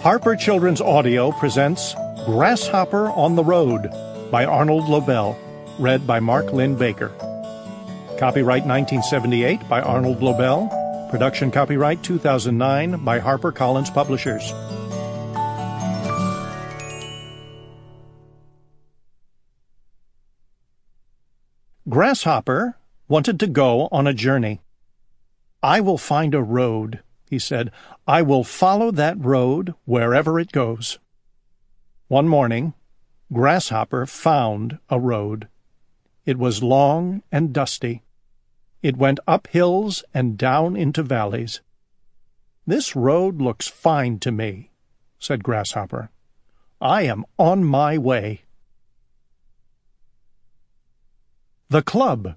Harper Children's Audio presents Grasshopper on the Road by Arnold Lobel, read by Mark Lynn Baker. Copyright 1978 by Arnold Lobel. Production copyright 2009 by HarperCollins Publishers. Grasshopper wanted to go on a journey. "I will find a road," he said. "I will follow that road wherever it goes." One morning, Grasshopper found a road. It was long and dusty. It went up hills and down into valleys. "This road looks fine to me," said Grasshopper. "I am on my way." The Club.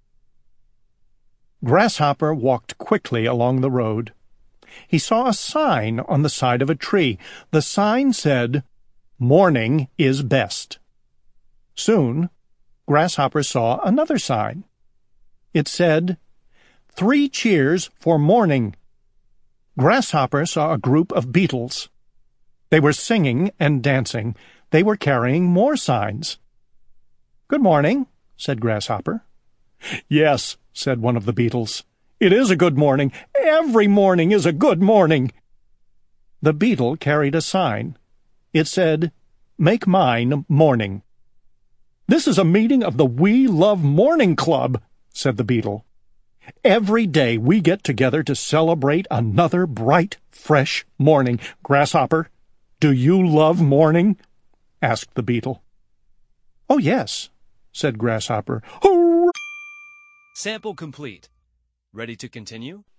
Grasshopper walked quickly along the road. He saw a sign on the side of a tree. The sign said, "Morning is best." Soon, Grasshopper saw another sign. It said, "3 cheers for morning." Grasshopper saw a group of beetles. They were singing and dancing. They were carrying more signs. "Good morning," said Grasshopper. "Yes," said one of the beetles. "It is a good morning. Every morning is a good morning." The beetle carried a sign. It said, "Make mine morning." "This is a meeting of the We Love Morning Club," said the beetle. "Every day we get together to celebrate another bright, fresh morning. Grasshopper, do you love morning?" asked the beetle. "Oh, yes," said Grasshopper. "Hooray!" Sample complete. Ready to continue?